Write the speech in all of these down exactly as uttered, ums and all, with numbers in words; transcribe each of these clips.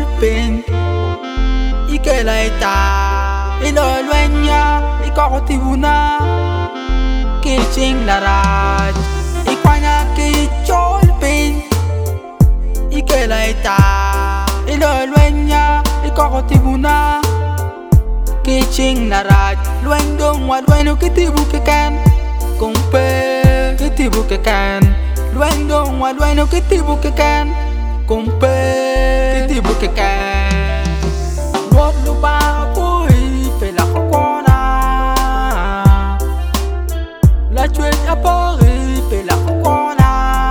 pin ikela ita ilo luenya ikokotibuna kiching laraj ikwanya kichol pin ikela ita ilo luenya ikokotibuna kiching laraj luendong wa lueno kitibu kekan kumpe kitibu kekan luendong wa lueno kitibu kekan kumpe kitibu kekan luot lupa pui pela kokona la chuet apori pela kokona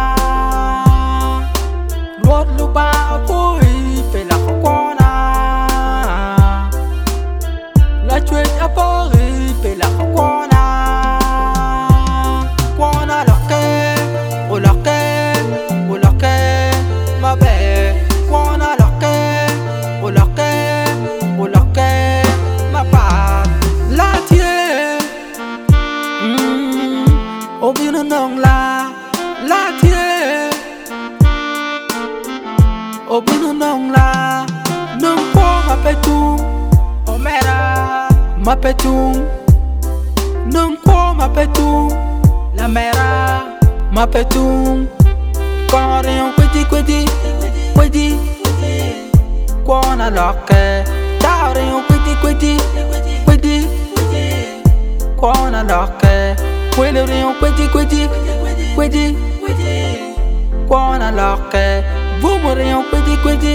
luot lupa pui pela kokona la chuet apori pela kokona kona loke o loke o loke mabe kona loke o loke o loke mapa la tie mm obino nong la la tie obino nong la nong po mapetu omera mapetu nong po mapetu la mera mapetu Korion kwiti kwiti kwiti Kwana loke Taurion kwiti kwiti kwiti Kwana loke Kwilerion kwiti kwiti kwiti Kwana loke Boomerion kwiti kwiti